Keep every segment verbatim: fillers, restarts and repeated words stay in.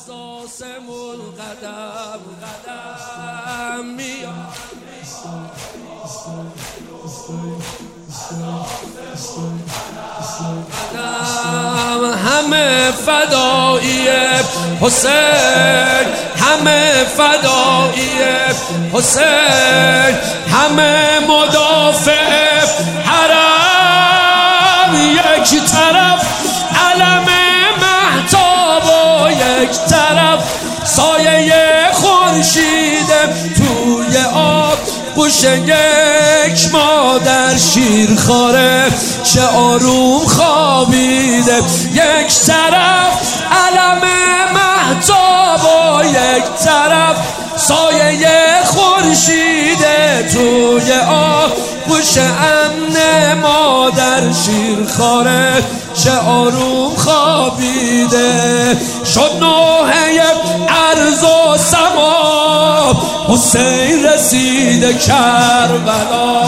اساسمون قدم قدم میاد قدم همه فدایی حسین، همه فدایی حسین، همه مدافع حرم، یک طرف علم مهتاب و یک طرف سایه خورشید توی آب، گوش یک مادر شیرخواره چه آروم خوابیده، یک طرف علم مهتاب و یک طرف سایه خورشید توی آب، گوش امن مادر شیرخواره چه آروم خوابیده. شد نوحه عرض و سما، حسین رسید کربلا،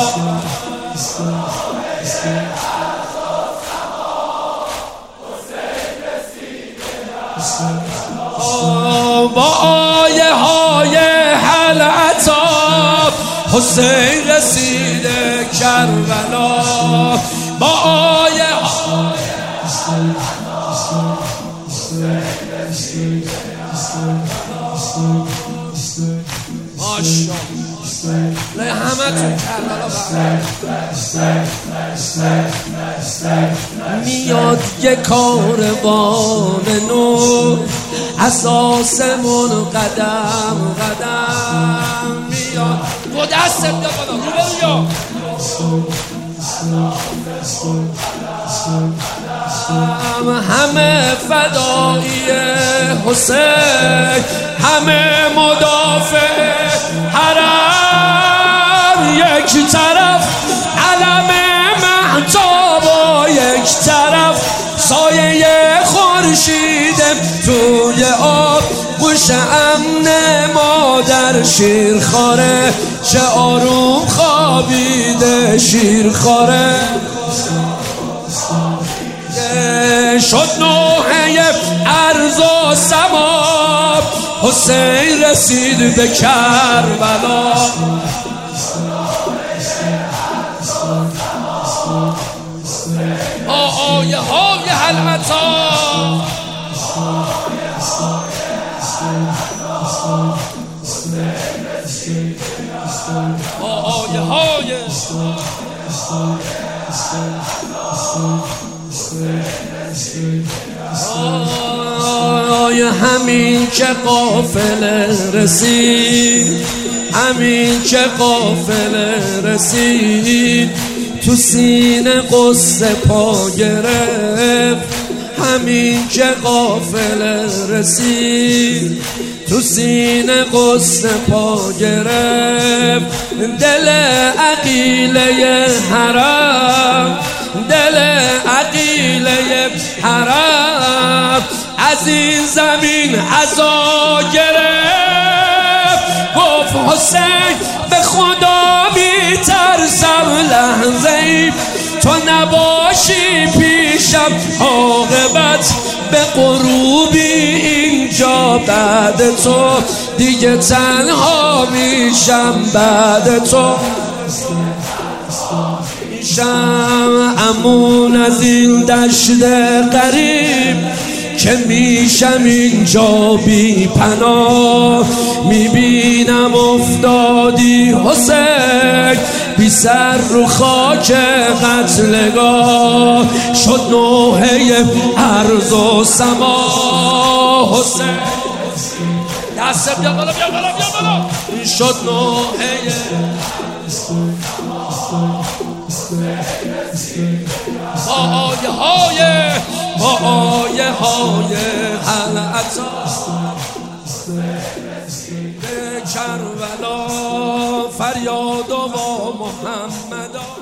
با آیه های حلعتا حسین رسید کربلا، با آیه های ماشاءالله همه تو کربلا میاد یک کاروان نور، اساسمون قدم قدم میاد. دو دست بیا بالا رو برو، همه فدایی حسین، همه مدافع حرم، یک طرف علم مهتاب و یک طرف سایه خورشید توی آب، گوش امن مادر شیرخواره چه آروم خوابیده شیرخواره. شد نوحه عرض و سما، حسین رسید به کربلا، با آیه های حلعتا با آیه های آیه همین که قافله رسید، همین که قافله رسید تو سینه قصه پا گرفت، همین که قافله رسید تو سینه قصه پا گرفت، دل عقیله حرم، دل عقیله حرم از این زمین عزا گرفت، گفت حسین به خدا می ترسم لحظه ای تو نباشی پیشم، عاقبت به غروبی اینجا بعد تو دیگه تنها میشم، بعد تو میشم امون از این دشت قریب که میشم اینجا بی پناه، میبینم افتادی حسین بی سر رو خاک قتلگاه. شد نوحه عرض و سما، حسین دست بیا بالا بیا بالا بیا بالا، شد نوحه با آیه های با آیه های حلعتا به کربلا، فریاد و محمد